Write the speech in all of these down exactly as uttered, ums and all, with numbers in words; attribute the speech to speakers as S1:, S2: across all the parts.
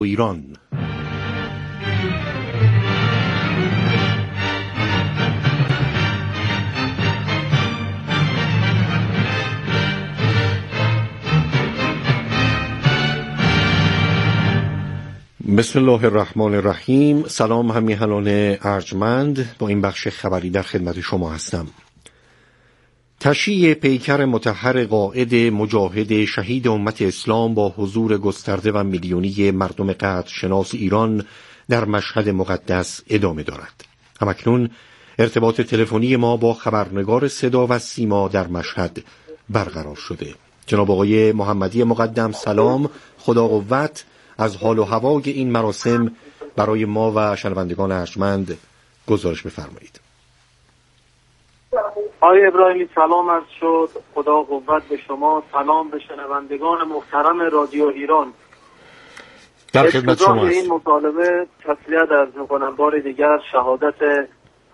S1: ایران. بسم الله الرحمن الرحیم. سلام همیهنان ارجمند، با این بخش خبری در خدمت شما هستم. تشییع پیکر مطهر قائد مجاهد شهید امت اسلام با حضور گسترده و میلیونی مردم قدرشناس ایران در مشهد مقدس ادامه دارد. همکنون ارتباط تلفنی ما با خبرنگار صدا و سیما در مشهد برقرار شده. جناب آقای محمدی مقدم، سلام، خدا قوت. از حال و هوای این مراسم برای ما و شنوندگان ارجمند گزارش بفرمایید.
S2: آقای ابراهیمی سلام عرض شد. خدا قوت به شما. سلام به شنوندگان محترم رادیو ایران.
S1: در خدمت شما است.
S2: این مطالبه تسلیت عرض می‌کنم بار دیگر شهادت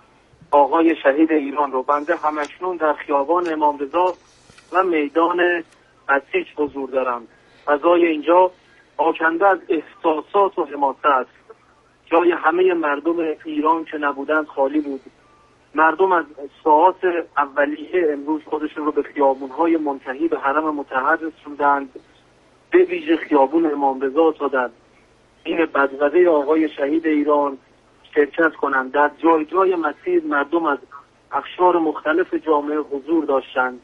S2: آقای شهید ایران رو. بنده همکنون در خیابان امام رضا و میدان بسیج حضور دارم. فضای اینجا آکنده از احساسات و حماست. جای همه مردم ایران که نبودند خالی بود. مردم از ساعات اولیه امروز خودشون رو به خیابون‌های منتهی به حرم مطهر رسوندند، به ویژه خیابون امام رضا تا در این بدقده آقای شهید ایران شرکت کنند. در جای جای مسیر مردم از اقشار مختلف جامعه حضور داشتند.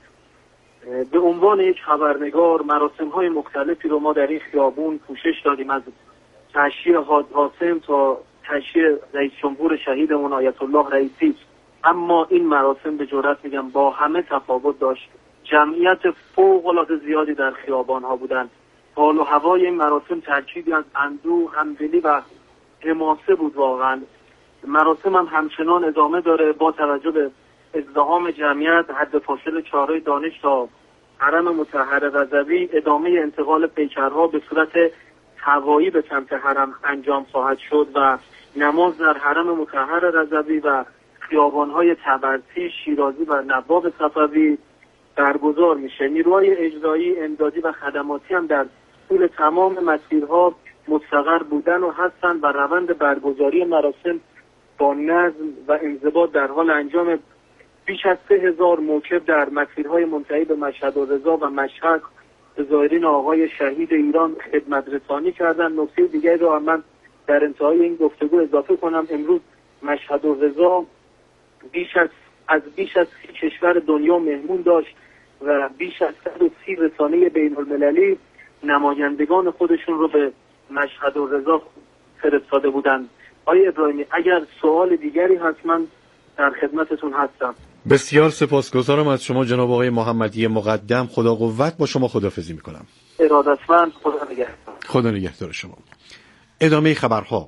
S2: به عنوان یک خبرنگار مراسم‌های مختلفی رو ما در این خیابون پوشش دادیم، از تشییع حاج قاسم تا تشییع رئیس جمهور شهیدمون آیت الله رئیسی. اما این مراسم به جرئت میگم با همه تفاوت داشت. جمعیت فوق‌العاده زیادی در خیابان‌ها بودند. حال و هوای این مراسم ترکیبی از اندوه، همدلی و حماسه بود. واقعا مراسم هم همچنان ادامه داره با توجه به ازدحام جمعیت. حد فاصل چهارراه دانش تا حرم مطهر رضوی ادامه انتقال پیکرها به صورت هوایی به سمت حرم انجام خواهد شد و نماز در حرم مطهر رضوی و خیابان‌های طبرسی، شیرازی و نواب صفوی برگزار میشه. نیروهای اجرایی، امدادی و خدماتی هم در طول تمام مسیرها مستقر بودن و هستند و روند برگزاری مراسم با نظم و انضباط در حال انجام. بیش از سه هزار موکب در مسیرهای منتهی به مشهد و رضا و مشهد به زائرین آقای شهید ایران خدمت رسانی کردن. نکته دیگری رو هم من در انتهای این گفتگو اضافه کنم. امروز مشهد و رضا بیش از از بیش از سی کشور دنیا مهمون داشت و بیش از صد و سی رسانه بین المللی نمایندگان خودشون رو به مشهد و رضا فرستاده بودند. آقای ابراهیمی اگر سوال دیگری هست من در خدمتتون هستم.
S1: بسیار سپاسگزارم از شما جناب آقای محمدی مقدم. خدا قوت. با شما خداحافظی میکنم.
S2: ارادتمند. خدا نگهدار.
S1: خدا نگهدار شما. ادامه خبرها.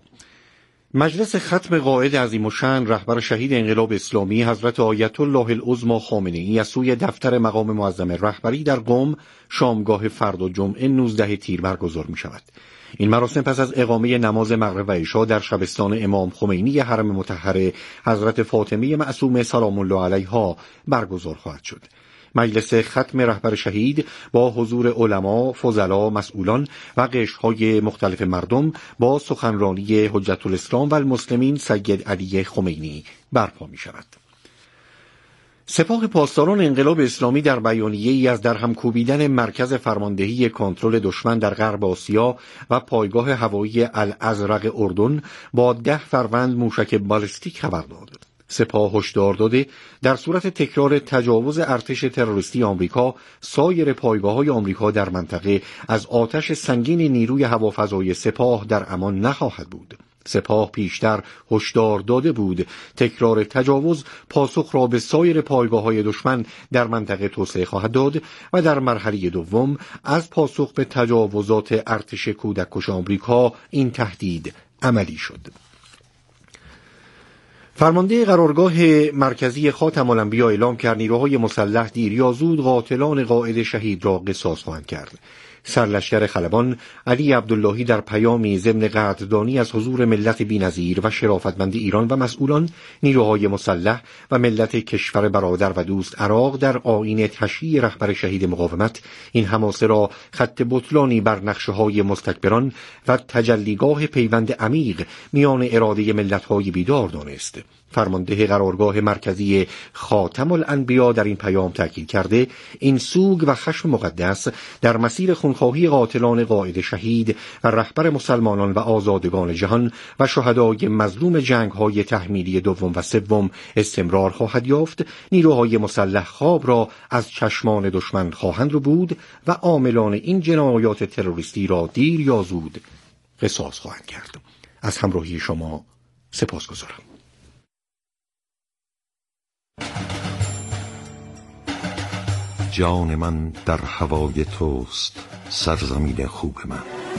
S1: مجلس ختم قائد عظیم الشأن رهبر شهید انقلاب اسلامی حضرت آیت الله العظمی خامنه‌ای از سوی دفتر مقام معظم رهبری در قم شامگاه فردا جمعه نوزدهم تیر برگزار می شود. این مراسم پس از اقامه نماز مغرب و عشا در شبستان امام خمینی حرم مطهر حضرت فاطمه معصومه سلام الله علیها برگزار خواهد شد. مجلس ختم رهبر شهید با حضور علما، فضلا، مسئولان و قشرهای مختلف مردم با سخنرانی حجت الاسلام و المسلمین سید علی خمینی برپا می شود. سپاه پاسداران انقلاب اسلامی در بیانیه‌ای از درهم کوبیدن مرکز فرماندهی کنترل دشمن در غرب آسیا و پایگاه هوایی الازرق اردن با ده فروند موشک بالستیک خبر داد. سپاه هشدار داده در صورت تکرار تجاوز ارتش تروریستی آمریکا سایر پایگاه‌های آمریکا در منطقه از آتش سنگین نیروی هوافضای سپاه در امان نخواهد بود. سپاه پیشتر هشدار داده بود تکرار تجاوز پاسخ را به سایر پایگاه‌های دشمن در منطقه توسعه خواهد داد و در مرحله دوم از پاسخ به تجاوزات ارتش کودککش آمریکا این تهدید عملی شد. فرمانده قرارگاه مرکزی خاتم الانبیا اعلام کرد نیروهای مسلح دیر یا زود قاتلان قائد شهید را قصاص خواهند کرد. سرلشکر خلبان علی عبداللهی در پیامی ضمن قدردانی از حضور ملت بی‌نظیر و شرافتمند ایران و مسئولان، نیروهای مسلح و ملت کشور برادر و دوست عراق در آیین تشییع رهبر شهید مقاومت، این حماسه را خط بطلانی بر نقشه‌های مستکبران و تجلیگاه پیوند عمیق میان اراده ملت‌های بیدار دانست. فرمانده قرارگاه مرکزی خاتم الانبیا در این پیام تاکید کرده این سوگ و خشم مقدس در مسیر خونخواهی قاتلان قائد شهید و رهبر مسلمانان و آزادگان جهان و شهدای مظلوم جنگ‌های تحمیلی دوم و سوم استمرار خواهد یافت. نیروهای مسلح خواب را از چشمان دشمن خواهند ربود و عاملان این جنایات تروریستی را دیر یا زود قصاص خواهند کرد. از همراهی شما سپاسگزارم.
S3: جان من در هوای توست، سرزمین خوب من.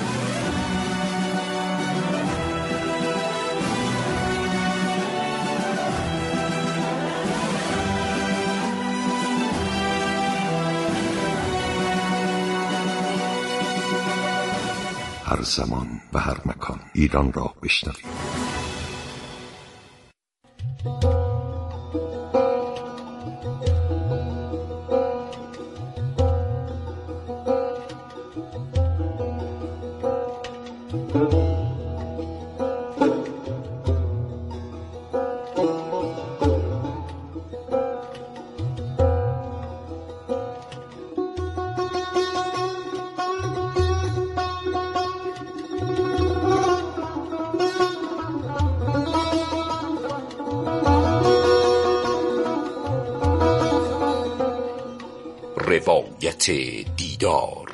S3: هر زمان و هر مکان ایران را بشنوید.
S4: روایت دیدار.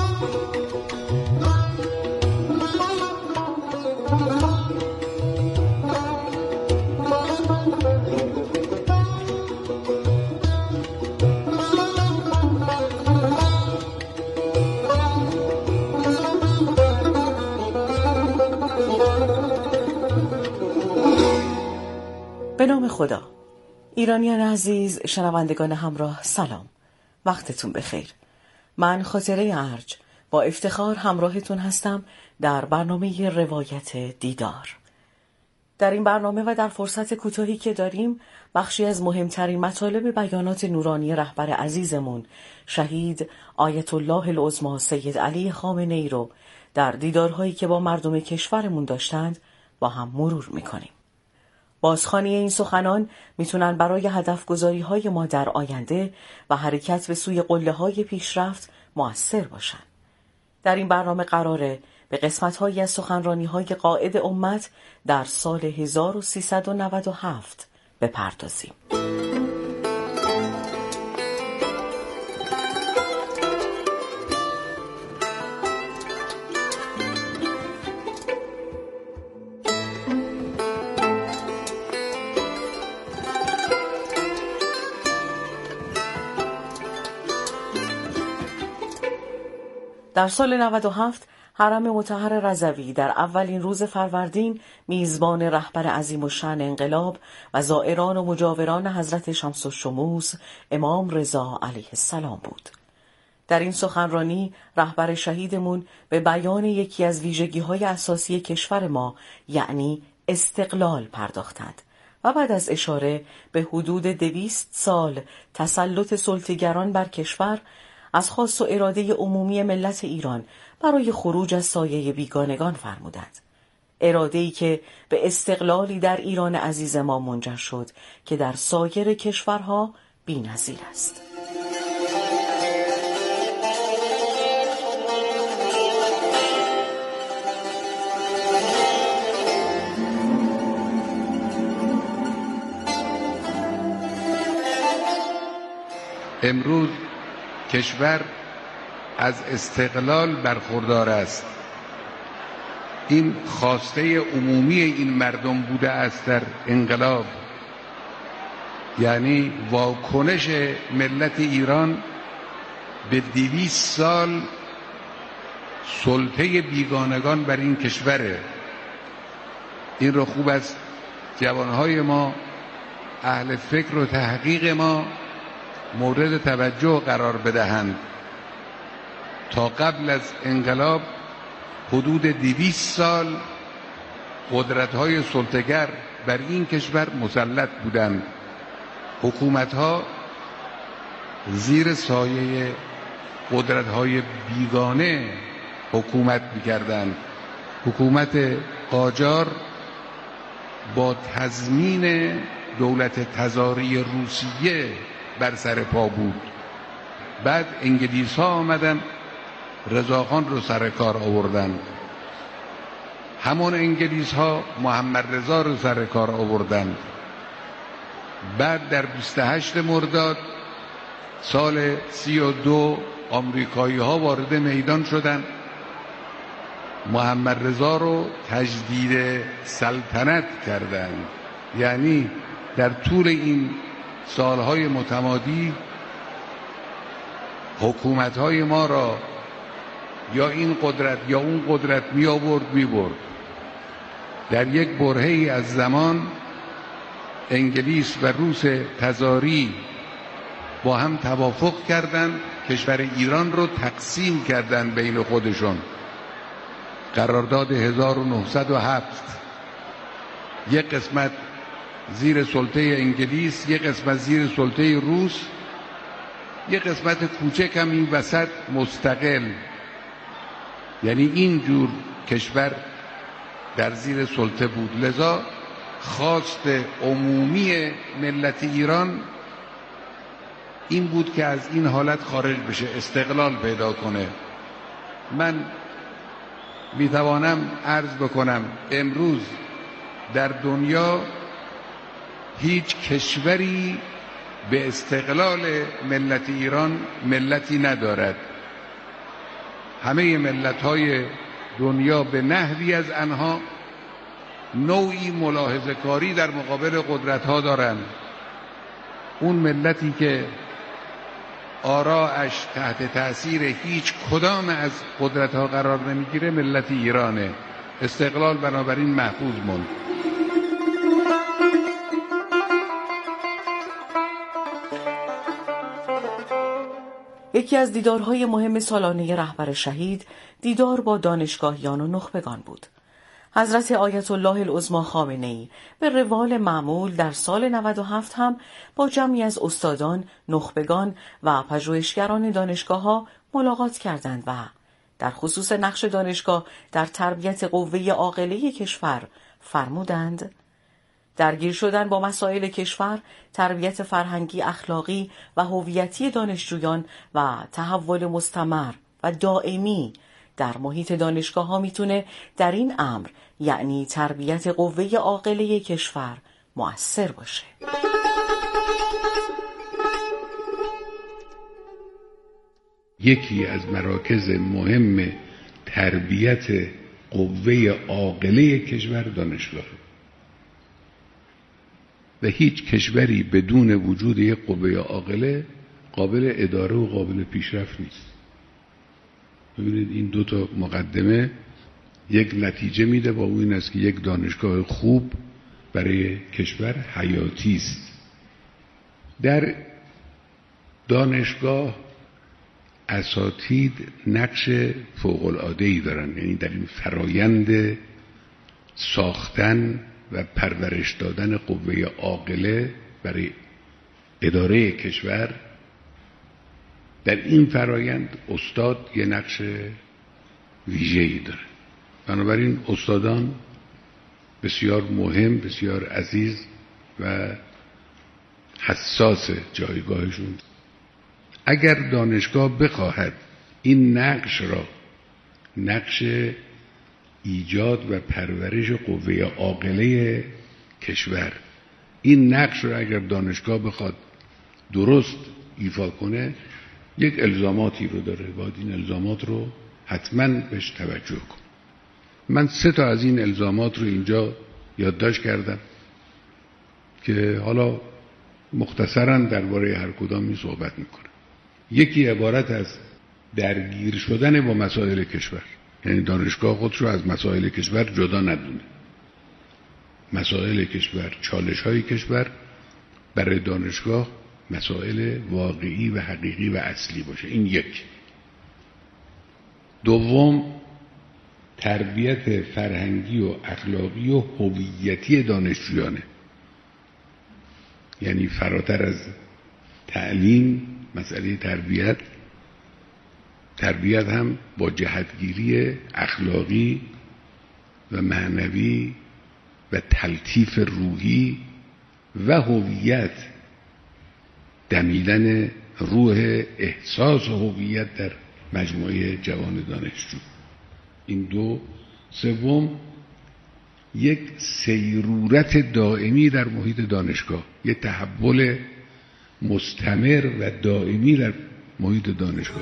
S5: به نام خدا. ایرانیان عزیز، شنوندگان همراه، سلام، وقتتون بخیر. من خاطره ارج با افتخار همراهتون هستم در برنامه روایت دیدار. در این برنامه و در فرصت کوتاهی که داریم بخشی از مهمترین مطالب بیانات نورانی رهبر عزیزمون شهید آیت الله العظمی سید علی خامنه‌ای رو در دیدارهایی که با مردم کشورمون داشتند با هم مرور میکنیم. بازخوانی این سخنان میتونن برای هدف گذاری های ما در آینده و حرکت به سوی قله های پیشرفت مؤثر باشن. در این برنامه قراره به قسمت هایی از سخنرانی های قائد امت در سال هزار و سیصد و نود و هفت بپردازیم. در سال نود و هفت حرم مطهر رضوی در اولین روز فروردین میزبان رهبر عظیم الشأن انقلاب و زائران و مجاوران حضرت شمس الشموس امام رضا علیه السلام بود. در این سخنرانی رهبر شهیدمون به بیان یکی از ویژگی‌های اساسی کشور ما یعنی استقلال پرداختند و بعد از اشاره به حدود دویست سال تسلط سلطه‌گران بر کشور از خواست و اراده عمومی ملت ایران برای خروج از سایه بیگانگان فرمودند. اراده‌ای که به استقلالی در ایران عزیز ما منجر شد که در سایر کشورها بی‌نظیر است.
S6: امروز کشور از استقلال برخوردار است. این خواسته عمومی این مردم بوده است در انقلاب، یعنی واکنش ملت ایران به دویست سال سلطه بیگانگان بر این کشوره. این رو خوب است جوانهای ما، اهل فکر و تحقیق ما مورد توجه قرار بدهند. تا قبل از انقلاب حدود دویست سال قدرت‌های سلطه‌گر بر این کشور مسلط بودند. حکومت‌ها زیر سایه قدرت‌های بیگانه حکومت می‌کردند. حکومت قاجار با تضمین دولت تزاری روسیه بر سر پا بود. بعد انگلیس ها آمدن رضاخان رو سر کار آوردن. همون انگلیس ها محمد رضا رو سر کار آوردن. بعد در بیست و هشت مرداد سال سی و دو آمریکایی ها وارد میدان شدن، محمد رضا رو تجدید سلطنت کردند. یعنی در طول این سالهای متمادی حکومت‌های ما را یا این قدرت یا اون قدرت می آورد می برد. در یک برهه‌ای از زمان انگلیس و روس تزاری با هم توافق کردند کشور ایران رو تقسیم کردند بین خودشون. قرارداد هزار و نهصد و هفت، یک قسمت زیر سلطه انگلیس، یک قسمت زیر سلطه روس، یک قسمت کوچک هم این وسط مستقل. یعنی این جور کشور در زیر سلطه بود. لذا خواست عمومی ملت ایران این بود که از این حالت خارج بشه، استقلال پیدا کنه. من میتوانم عرض بکنم امروز در دنیا هیچ کشوری به استقلال ملت ایران ملتی ندارد. همه ملت‌های دنیا به نحوی از آنها نوعی ملاحظه کاری در مقابل قدرت‌ها دارند. اون ملتی که آراش تحت تأثیر هیچ کدام از قدرت‌ها قرار نمیگیره ملت ایرانه. استقلال بنابراین محفوظ موند.
S5: یکی از دیدارهای مهم سالانه رهبر شهید دیدار با دانشگاهیان و نخبگان بود. حضرت آیت الله العظمی خامنه‌ای به روال معمول در سال نود و هفت هم با جمعی از استادان، نخبگان و پژوهشگران دانشگاه‌ها ملاقات کردند و در خصوص نقش دانشگاه در تربیت قوه عاقله کشور فرمودند: درگیر شدن با مسائل کشور، تربیت فرهنگی، اخلاقی و هویتی دانشجویان و تحول مستمر و دائمی در محیط دانشگاه ها میتونه در این امر، یعنی تربیت قوه عاقله کشور، مؤثر باشه.
S6: یکی از مراکز مهم تربیت قوه عاقله کشور دانشگاه و هیچ کشوری بدون وجود یک قوه عاقله قابل اداره و قابل پیشرفت نیست. ببینید این دو تا مقدمه یک نتیجه میده، با اون این است که یک دانشگاه خوب برای کشور حیاتی است. در دانشگاه اساتید نقش فوق‌العاده‌ای دارن، یعنی در این فرایند ساختن و پرورش دادن قوه عاقله برای اداره کشور، در این فرایند استاد یه نقش ویژه‌ای داره. بنابراین استادان بسیار مهم، بسیار عزیز و حساس جایگاهشون. اگر دانشگاه بخواهد این نقش را، نقش ایجاد و پرورش قوه عاقله کشور، این نقش را اگر دانشگاه بخواد درست ایفا کنه، یک الزاماتی رو داره، باید این الزامات رو حتما بهش توجه کن. من سه تا از این الزامات رو اینجا یادداشت کردم که حالا مختصراً درباره هر کدامی صحبت میکنم. یکی عبارت از درگیر شدن با مسائل کشور، یعنی دانشگاه خودش رو از مسائل کشور جدا ندونه. مسائل کشور، چالش‌های کشور برای دانشگاه مسائل واقعی و حقیقی و اصلی باشه. این یک. دوم تربیت فرهنگی و اخلاقی و هویتی دانشجویانه، یعنی فراتر از تعلیم مسئله تربیت تربیت هم با جهتگیری اخلاقی و معنوی و تلطیف روحی و هویت، دمیدن روح احساس هویت در مجموعه جوان دانشجو. این دو. سوم یک سیرورت دائمی در محیط دانشگاه، یک تحول مستمر و دائمی در محیط دانشگاه.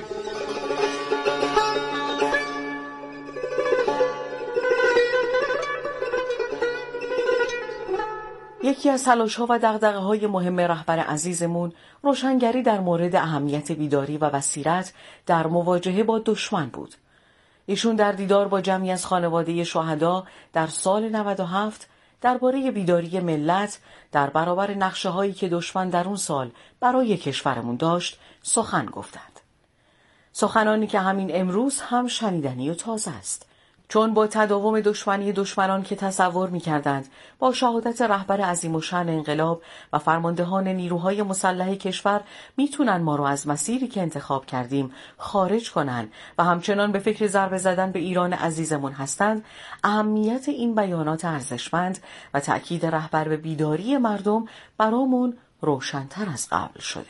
S5: یکی از تلاش‌ها و دغدغه‌های مهم رهبر عزیزمون روشنگری در مورد اهمیت بیداری و بصیرت در مواجهه با دشمن بود. ایشون در دیدار با جمعی از خانواده شهدا در سال نود و هفت درباره بیداری ملت در برابر نقشه‌هایی که دشمن در اون سال برای کشورمون داشت سخن گفتند. سخنانی که همین امروز هم شنیدنی و تازه است، چون با تداوم دشمنی دشمنان که تصور می‌کردند با شهادت رهبر عظیم الشأن انقلاب و فرماندهان نیروهای مسلح کشور میتونن ما رو از مسیری که انتخاب کردیم خارج کنن و همچنان به فکر ضربه زدن به ایران عزیزمون هستند، اهمیت این بیانات ارزشمند و تأکید رهبر به بیداری مردم برامون روشن‌تر از قبل شده.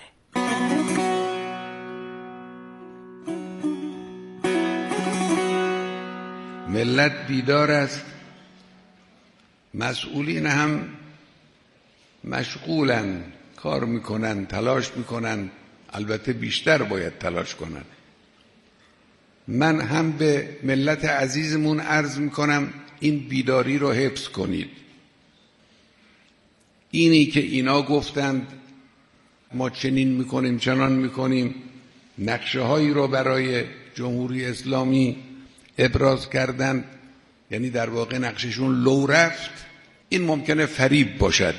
S6: ملت بیدار است، مسئولین هم مشغولن، کار میکنن، تلاش میکنن، البته بیشتر باید تلاش کنن. من هم به ملت عزیزمون عرض میکنم این بیداری رو حفظ کنید. اینی که اینا گفتند ما چنین میکنیم چنان میکنیم، نقشه هایی رو برای جمهوری اسلامی ابراز کردن، یعنی در واقع نقششون لو رفت، این ممکنه فریب باشد.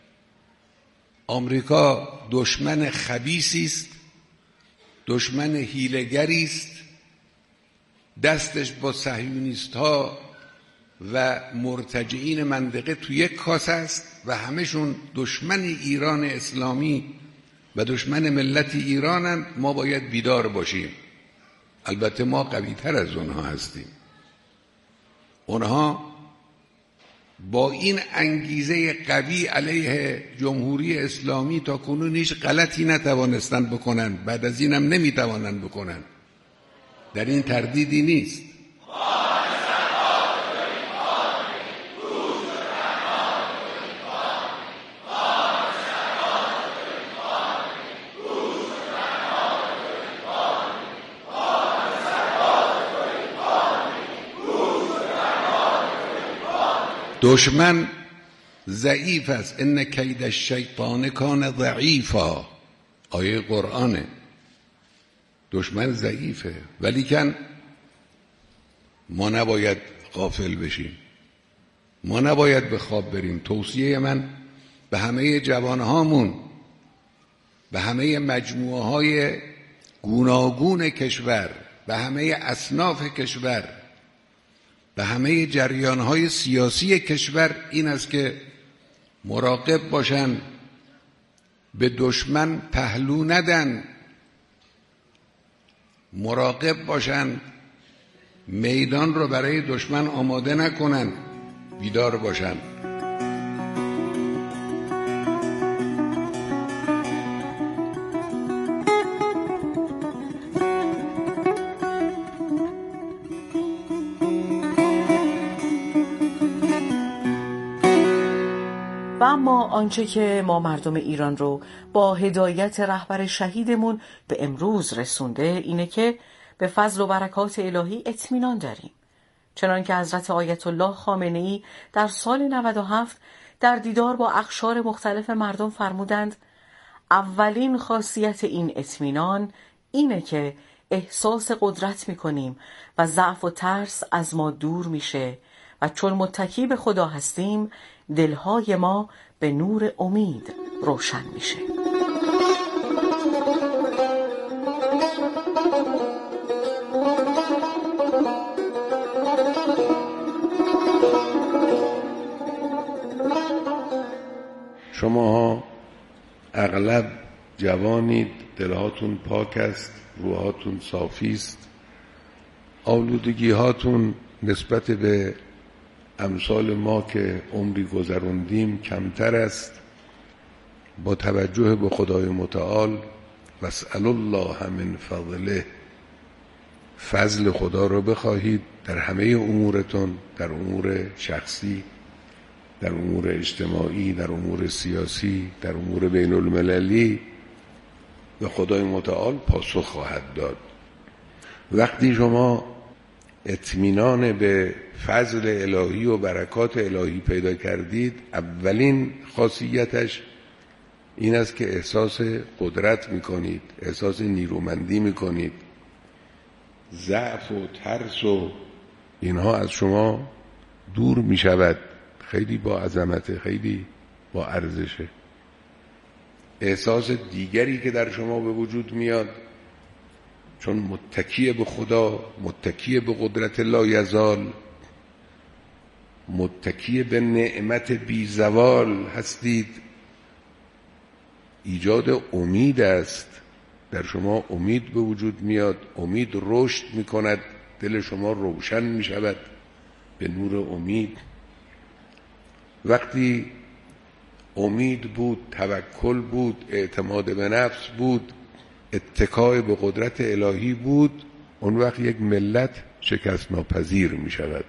S6: آمریکا دشمن خبیثی است، دشمن حیله‌گری است، دستش با صهیونیست ها و مرتجعین منطقه تو یک کاسه است و همشون دشمن ایران اسلامی و دشمن ملت ایرانن. ما باید بیدار باشیم. البته ما قوی تر از اونها هستیم. اونها با این انگیزه قوی علیه جمهوری اسلامی تا کنون هیچ غلطی نتوانستن بکنن، بعد از اینم نمیتوانن بکنن، در این تردیدی نیست. دشمن ضعیف است، ان کید الشیطان کان ضعیفا، آیه قرآنه. دشمن ضعیفه، ولیکن ما نباید غافل بشیم، ما نباید به خواب بریم. توصیه من به همه جوانهامون، به همه مجموعه های گوناگون کشور، به همه اصناف کشور، به همه جریان‌های سیاسی کشور این است که مراقب باشن، به دشمن پهلو ندن، مراقب باشن میدان رو برای دشمن آماده نکنن، بیدار باشن.
S5: و اما آنچه که ما مردم ایران رو با هدایت رهبر شهیدمون به امروز رسونده اینه که به فضل و برکات الهی اطمینان داریم. چنان که حضرت آیت الله خامنه‌ای در سال نود و هفت در دیدار با اقشار مختلف مردم فرمودند اولین خاصیت این اطمینان اینه که احساس قدرت میکنیم و ضعف و ترس از ما دور میشه و چون متکی به خدا هستیم دلهای ما به نور امید روشن میشه.
S6: شماها اغلب جوانید، دلهاتون پاک است، روحاتون صافی است، آلودگی هاتون نسبت به امثال ما که عمری گذروندیم کمتر است. با توجه به خدای متعال واسأل الله من فضله، فضل خدا رو بخواهید در همه امورتون، در امور شخصی، در امور اجتماعی، در امور سیاسی، در امور بین المللی، و خدای متعال پاسخ خواهد داد. وقتی شما اطمینان به فضل الهی و برکات الهی پیدا کردید، اولین خاصیتش این است که احساس قدرت میکنید، احساس نیرومندی میکنید. ضعف و ترس و اینها از شما دور میشود. خیلی با عظمت، خیلی با ارزشه. احساس دیگری که در شما به وجود میاد، چون متکی به خدا، متکی به قدرت لایزال، متکی به نعمت بی زوال هستید، ایجاد امید است. در شما امید به وجود میاد، امید رشد میکند، دل شما روشن میشود به نور امید. وقتی امید بود، توکل بود، اعتماد به نفس بود، اتکای به قدرت الهی بود، اون وقت یک ملت شکست ناپذیر می شود.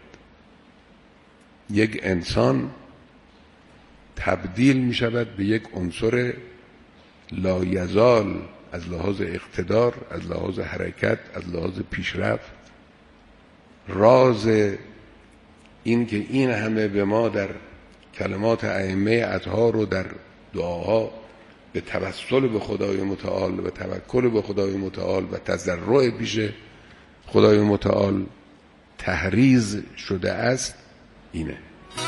S6: یک انسان تبدیل می شود به یک عنصر لایزال از لحاظ اقتدار، از لحاظ حرکت، از لحاظ پیشرفت. راز این که این همه به ما در کلمات ائمه اطهار و در دعاها به توسل به خدای متعال و توکل به خدای متعال و تضرع پیش خدای متعال تحریز شده است، اینه.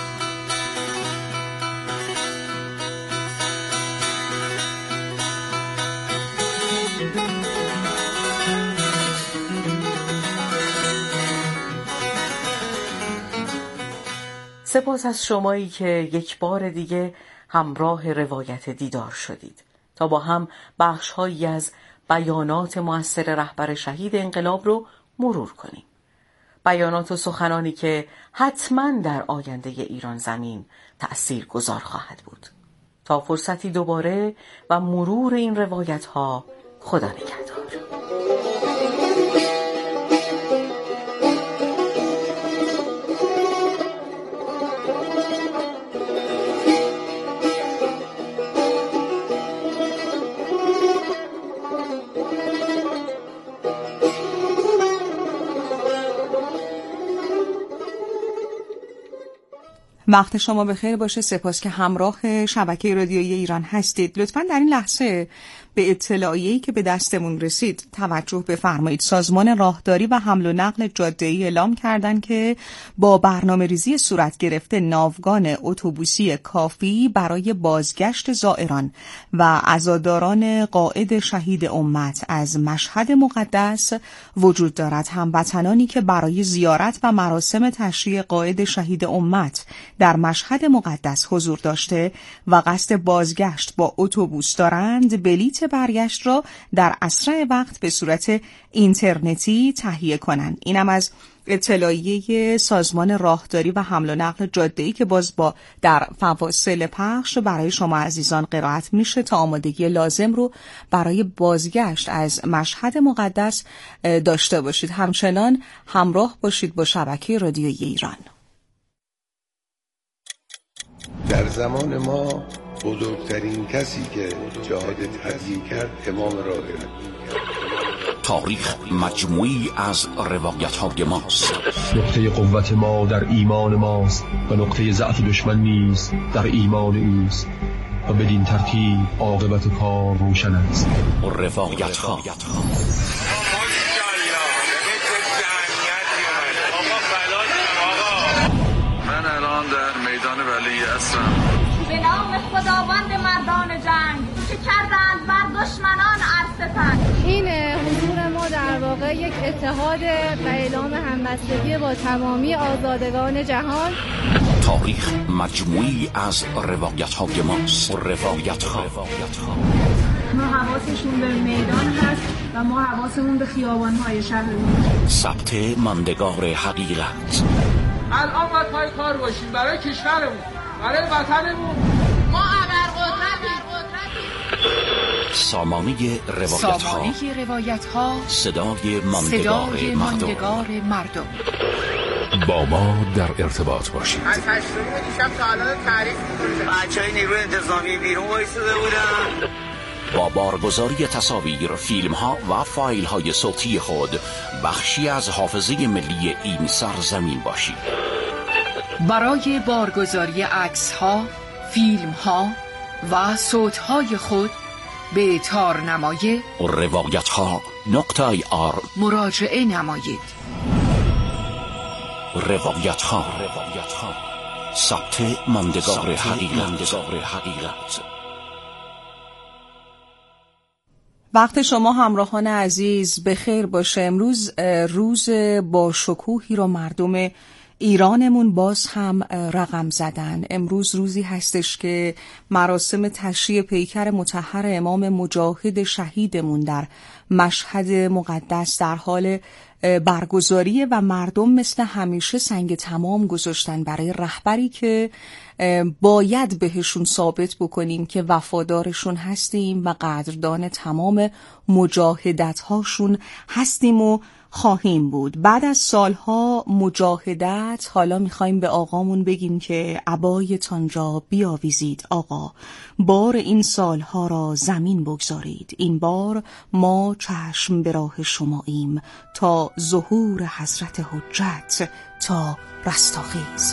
S5: سپاس از شمایی که یک بار دیگه همراه روایت دیدار شدید تا با هم بخش‌هایی از بیانات مؤثر رهبر شهید انقلاب رو مرور کنیم. بیانات و سخنانی که حتما در آینده ایران زمین تأثیر گذار خواهد بود. تا فرصتی دوباره و مرور این روایت‌ها، خدا نگهدار.
S7: وقت شما بخیر باشه. سپاس که همراه شبکه رادیویی ایران هستید. لطفاً در این لحظه به اطلاعیه‌ای که به دستمون رسید توجه بفرمایید. سازمان راهداری و حمل و نقل جاده‌ای اعلام کردند که با برنامه‌ریزی صورت گرفته ناوگان اتوبوسی کافی برای بازگشت زائران و عزاداران قائد شهید امت از مشهد مقدس وجود دارد. هموطنانی که برای زیارت و مراسم تشییع قائد شهید امت در مشهد مقدس حضور داشته و قصد بازگشت با اتوبوس دارند، بلیت برگشت را در اسرع وقت به صورت اینترنتی تهیه کنند. اینم از اطلاعیه سازمان راهداری و حمل و نقل جاده‌ای که باز با در فواصل پخش برای شما عزیزان قرائت میشه تا آمادگی لازم رو برای بازگشت از مشهد مقدس داشته باشید. همچنان همراه باشید با شبکه رادیویی ایران.
S6: در زمان ما بزرگترین کسی که جهاد تبلیغ کرد امام راهب.
S4: تاریخ مجموعی از روایت‌های ماست.
S8: نقطه قوت ما در ایمان ماست و نقطه ضعف دشمن نیز در ایمان اوست و بدین ترتیب عاقبت کار روشن است.
S4: روایت‌ها
S9: من الان در میدان ولی عصرم.
S10: به نام خداوند مردان جنگ که کردند بر دشمنان عرصه.
S11: این حضور ما در واقع یک اتحاد و اعلام همبستگی با تمامی آزادگان جهان.
S4: تاریخ تاریخ مجموعی از روایت های ماست. روایت ها
S11: ما حواسشون به میدان هست و ما حواسمون به خیابان های شهرمون.
S4: ثبت ماندگار حقیقت.
S12: الان باید پای کار باشیم برای کشورمون، برای وطنمون.
S10: ما ابرقدرتیم.
S4: سامانه روایت ها.
S7: سامانه روایت ها.
S4: صدای ماندگار
S7: صدای
S4: مردم.
S7: ماندگار مردم.
S3: با ما در ارتباط باشید.
S12: از هشتمی دیشب تا الان تعریف می‌کنیم.
S13: بچه‌های نیروی انتظامی بیرون وایساده بودن.
S4: با بارگذاری تصاویر، فیلم ها و فایل های صوتی خود بخشی از حافظه ملی این سرزمین باشید.
S7: برای بارگذاری عکس ها، فیلم ها و صوت های خود به تارنمای
S4: روایت ها نقطه آی آر
S7: مراجعه نمایید.
S4: روایت ها ثبت ماندگار حقیقت.
S7: وقت شما همراهان عزیز بخیر باشه. امروز روز با شکوهی رو مردم ایرانمون باز هم رقم زدن. امروز روزی هستش که مراسم تشییع پیکر مطهر امام مجاهد شهیدمون در مشهد مقدس در حال برگزاریه و مردم مثل همیشه سنگ تمام گذاشتن برای رهبری که باید بهشون ثابت بکنیم که وفادارشون هستیم و قدردان تمام مجاهدت هاشون هستیم و خواهیم بود. بعد از سالها مجاهدت حالا میخوایم به آقامون بگیم که عبایتان را بیاویزید آقا، بار این سالها را زمین بگذارید. این بار ما چشم به راه شماییم تا ظهور حضرت حجت تا رستاخیز.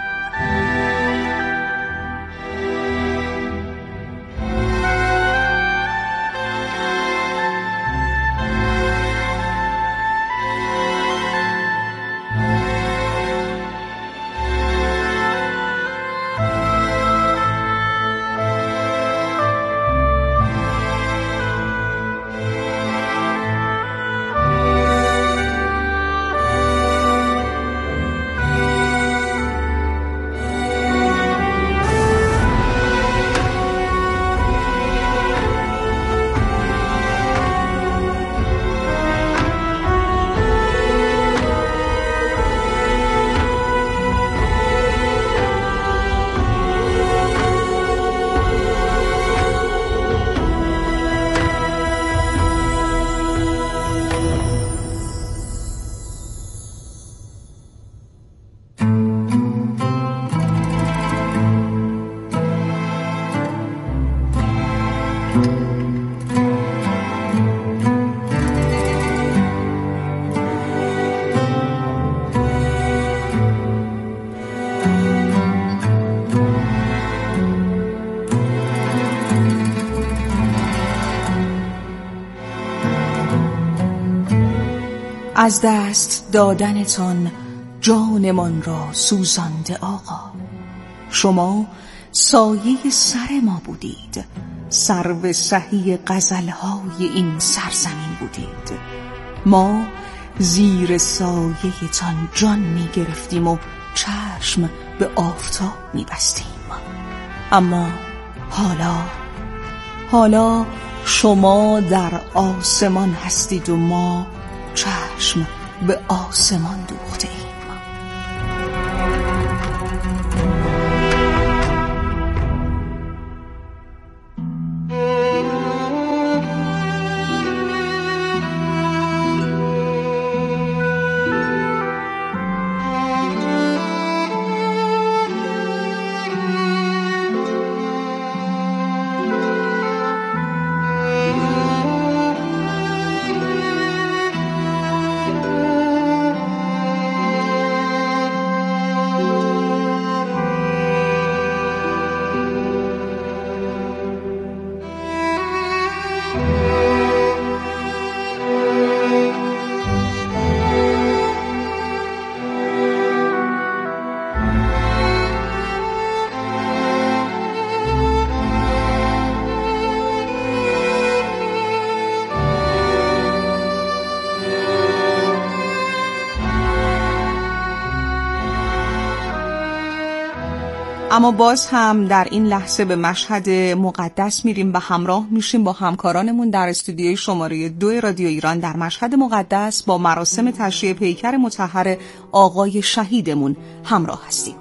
S7: از دست دادنتان جانمان را سوزانده آقا. شما سایه سر ما بودید، سرو سهی غزلهای این سرزمین بودید. ما زیر سایه تان جان می گرفتیم و چشم به آفتاب می بستیم. اما حالا حالا شما در آسمان هستید و ما چشم به آسمان دوخته ایم. اما باز هم در این لحظه به مشهد مقدس میریم و همراه میشیم با همکارانمون در استودیوی شماره دو رادیو ایران در مشهد مقدس با مراسم تشییع پیکر مطهر آقای شهیدمون همراه هستیم.